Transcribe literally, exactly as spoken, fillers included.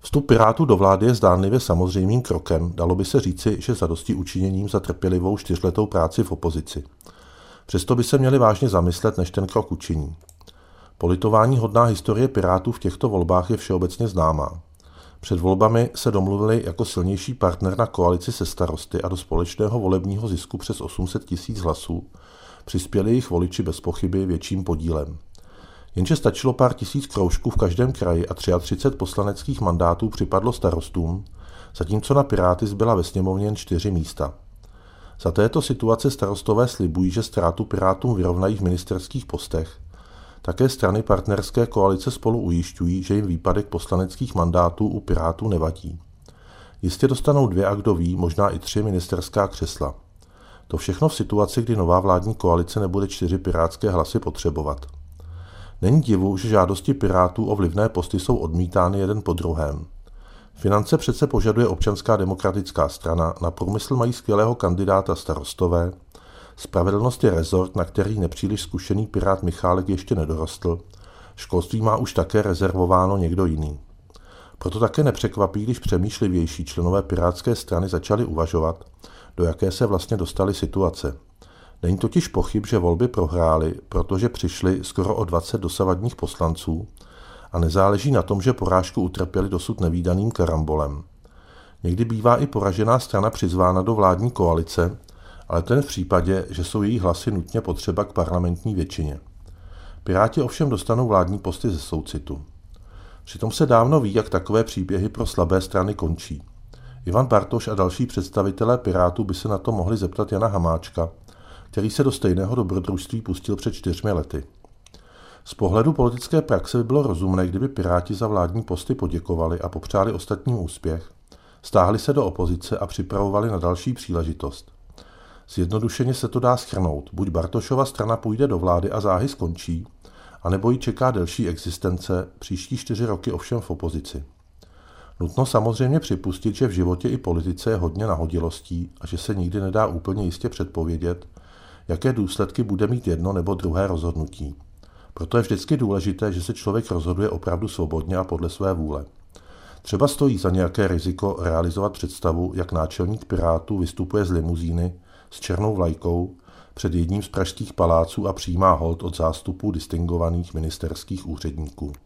Vstup Pirátů do vlády je zdánlivě samozřejmým krokem, dalo by se říci, že zadosti učiněním za trpělivou čtyřletou práci v opozici. Přesto by se měli vážně zamyslet, než ten krok učiní. Politování hodná historie Pirátů v těchto volbách je všeobecně známá. Před volbami se domluvili jako silnější partner na koalici se Starosty a do společného volebního zisku přes osm set tisíc hlasů přispěli jejich voliči bez pochyby větším podílem. Jenže stačilo pár tisíc kroužků v každém kraji a třicet tři poslaneckých mandátů připadlo Starostům, zatímco na Piráty zbyla ve sněmovně jen čtyři místa. Za této situace Starostové slibují, že ztrátu Pirátům vyrovnají v ministerských postech. Také strany partnerské koalice Spolu ujišťují, že jim výpadek poslaneckých mandátů u Pirátů nevadí. Jistě dostanou dvě a kdo ví, možná i tři ministerská křesla. To všechno v situaci, kdy nová vládní koalice nebude čtyři pirátské hlasy potřebovat. Není divu, že žádosti Pirátů o vlivné posty jsou odmítány jeden po druhém. Finance přece požaduje Občanská demokratická strana, na průmysl mají skvělého kandidáta Starostové, spravedlnost je rezort, na který nepříliš zkušený pirát Michálek ještě nedorostl, školství má už také rezervováno někdo jiný. Proto také nepřekvapí, když přemýšlivější členové pirátské strany začali uvažovat, do jaké se vlastně dostali situace. Není totiž pochyb, že volby prohráli, protože přišli skoro o dvacet dosavadních poslanců a nezáleží na tom, že porážku utrpěli dosud nevídaným karambolem. Někdy bývá i poražená strana přizvána do vládní koalice, ale to jen v případě, že jsou její hlasy nutně potřeba k parlamentní většině. Piráti ovšem dostanou vládní posty ze soucitu. Přitom se dávno ví, jak takové příběhy pro slabé strany končí. Ivan Bartoš a další představitelé Pirátů by se na to mohli zeptat Jana Hamáčka, který se do stejného dobrodružství pustil před čtyřmi lety. Z pohledu politické praxe by bylo rozumné, kdyby Piráti za vládní posty poděkovali a popřáli ostatním úspěch, stáhli se do opozice a připravovali na další příležitost. Zjednodušeně se to dá shrnout, buď Bartošova strana půjde do vlády a záhy skončí, anebo ji čeká delší existence, příští čtyři roky ovšem v opozici. Nutno samozřejmě připustit, že v životě i politice je hodně nahodilostí a že se nikdy nedá úplně jistě předpovědět, jaké důsledky bude mít jedno nebo druhé rozhodnutí. Proto je vždycky důležité, že se člověk rozhoduje opravdu svobodně a podle své vůle. Třeba stojí za nějaké riziko realizovat představu, jak náčelník Pirátů vystupuje z limuzíny s černou vlajkou před jedním z pražských paláců a přijímá hold od zástupů distingovaných ministerských úředníků.